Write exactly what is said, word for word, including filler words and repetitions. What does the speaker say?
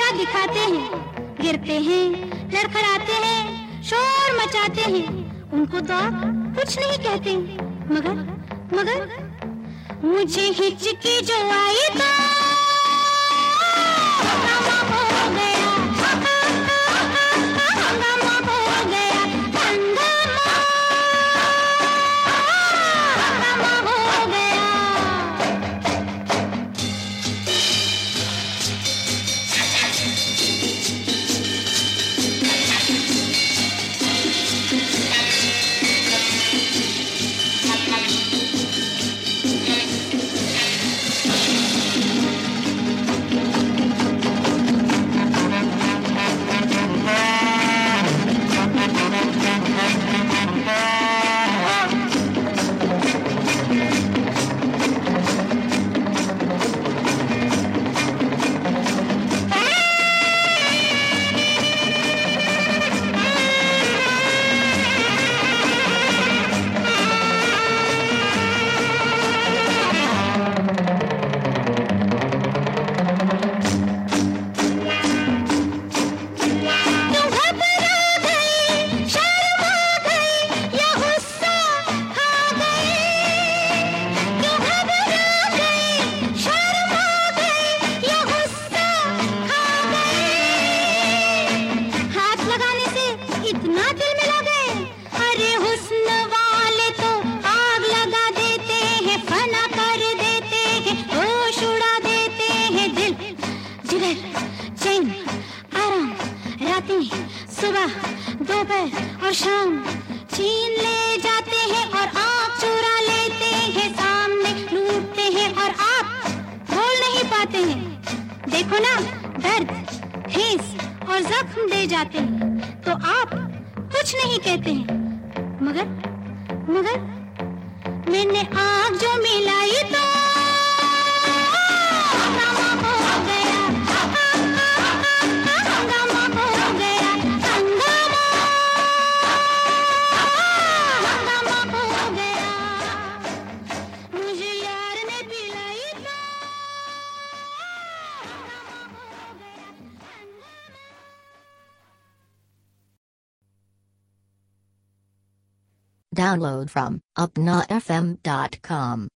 क्या दिखाते हैं, गिरते हैं, लड़खड़ाते हैं, शोर मचाते हैं, उनको तो आप कुछ नहीं कहते, मगर मगर मुझे हिचकी जो आई तो हंगामा हो गया, हंगामा हो गया, हंगामा हंगामा हो गया। सुबह दोपहर और शाम छीन ले जाते हैं और आँख चुरा लेते हैं, सामने लूटते हैं और आप बोल नहीं पाते हैं। देखो ना, दर्द, ठेस और जख्म दे जाते हैं तो आप कुछ नहीं कहते हैं, मगर मगर मैंने आँख जो मिलाई तो हंगामा हो गया, हंगामा हो गया, हंगामा हंगामा हो गया, मुझे यार ने पिलाई तो हंगामा हो गया, हंगामा। Download from upnafm dot com.